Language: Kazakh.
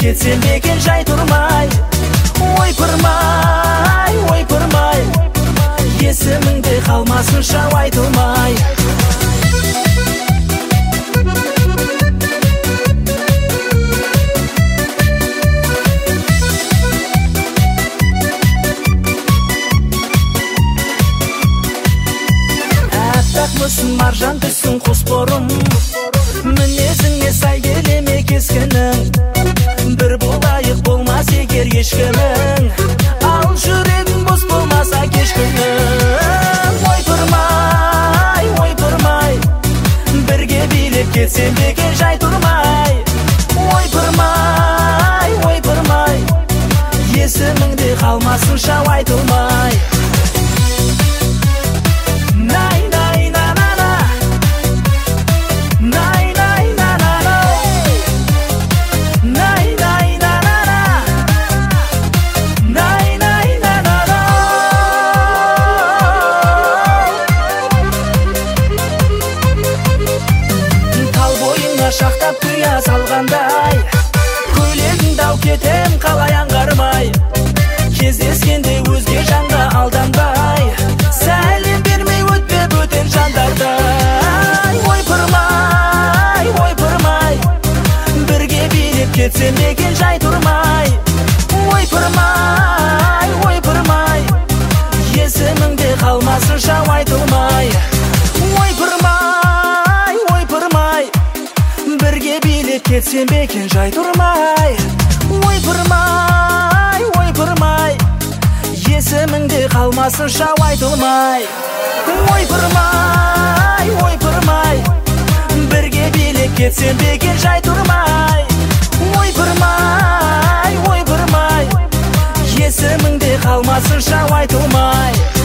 кетсем бекен жай тұрмай. Ойпырмай, есіміңде қалмасын шау айтылмай. Аппақмысың маржан түсің қос борым, мінезіңе сай келеме кескінің. Бір болайық болмас егер ешкімің, ал жүрегің бос болмаса кеш күнің. Ойпырмай, бірге билеп кетсем бекен жай тұрмай. Ойпырмай, есіміңде қалмасын шау айтылмай. Шақтап құя салғандай, көйлегіңді ау кетем қалай аңғармай. Кездескенде өзге жанға алданбай, сәлем бермей өтпе бөтен жандардай. Ойпырмай, бірге билеп кетсем бекен жай тұрмай. Ойпырмай, есіміңде қалмасын шау айтылмай. Бірге билеп кетсем бекен жай тұрмай. Ойпырмай, есіміңде қалмасын шау айтылмай. Ойпырмай, бірге билеп кетсем бекен жай тұрмай. Ойпырмай, есіміңде қалмасын шау айтылмай.